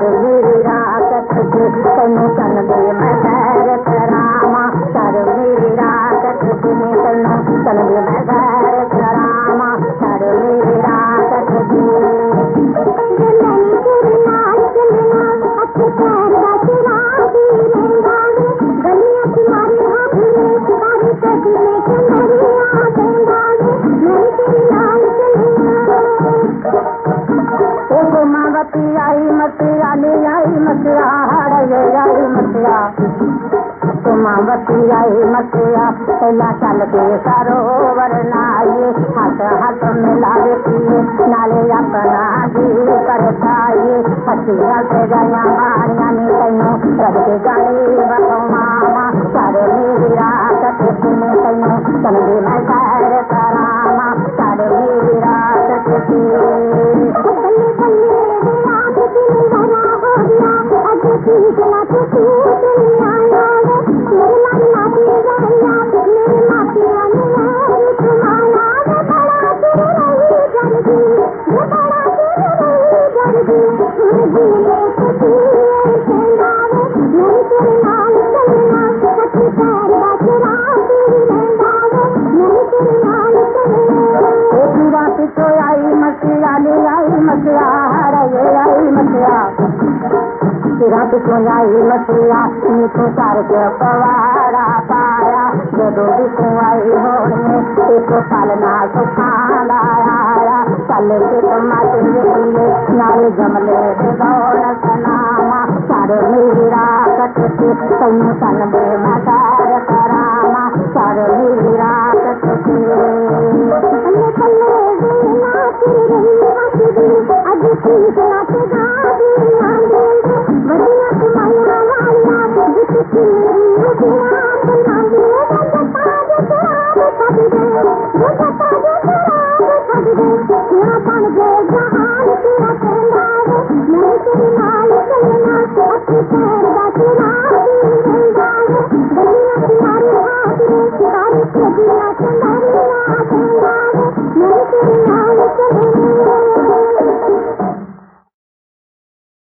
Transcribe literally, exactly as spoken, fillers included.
कर मेरा कटके तैनू सन दे मैं खैर करामा कर मेरा कटके तैनू सन दे मैं खैर करामा कर मेरा कटके आई मतिया ले आई मतिया हरे आई मतिया तुमावती आई मतिया पहला चल के सरोवर नाये हाथ हाथ मिलावे पिए नाले अपना जी करताये पतिया से गया मारिया ने तैनू रब के गाली बतो मामा सारे मेरा कटके में तैनू चंदे मैं खैर करामा सारे मेरा कटके आई मसिया ले आई मसिया हरे आई मसिया रात को आई मछलिया मीठो चार के पवाड़ा पाया जदों भी तू आई होने एक पालना सुखाना आया चल के टमाटे लिए नाले जमले के दौड़ सनामा सारे मेरा कटके तैनू सन दे